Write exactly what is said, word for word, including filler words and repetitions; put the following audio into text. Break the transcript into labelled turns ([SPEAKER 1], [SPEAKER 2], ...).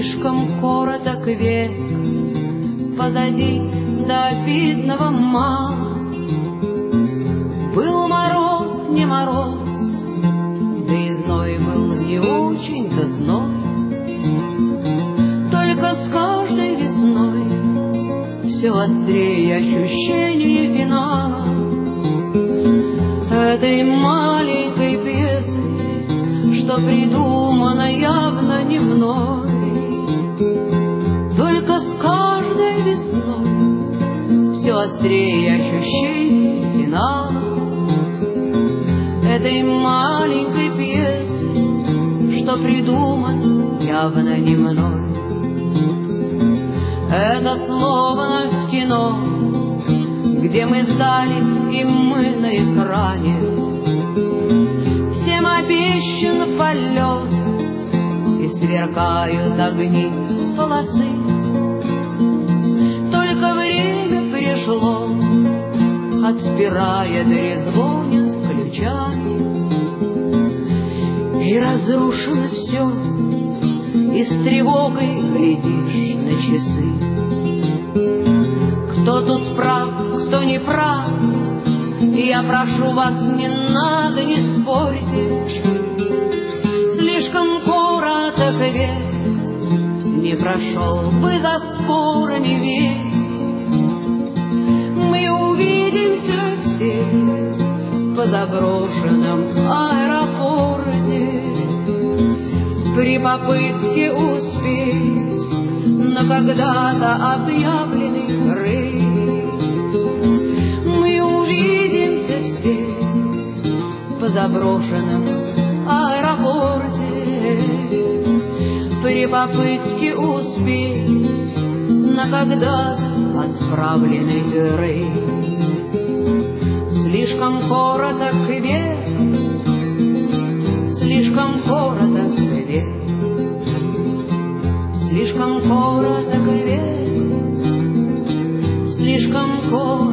[SPEAKER 1] Слишком короток век, позади до обидного мало. Был мороз, не мороз, да и зной был не очень-то зной. Только с каждой весной все острее ощущение финала этой маленькой пьесы, что придумана явно не мной. Только с каждой весной все острее ощущение финала этой маленькой пьесы, что придуман явно не мной. Это словно в кино, где мы сдали и мы на экране. Всем обещан полет, и сверкают огни полосы. Только время пришло, отспирает и резвонит ключами, и разрушено все, и с тревогой глядишь на часы. Кто тут прав, кто не прав, я прошу вас, не надо, не спорьте. Слишком короток век, не прошел бы за спорами весь. Мы увидимся все по заброшенном аэропорте при попытке успеть на когда-то объявленный рейс. Мы увидимся все по заброшенном аэропорте при попытке успеть на когда-то отправленный рейс. Слишком короток век, слишком короток век, слишком короток век, слишком короток.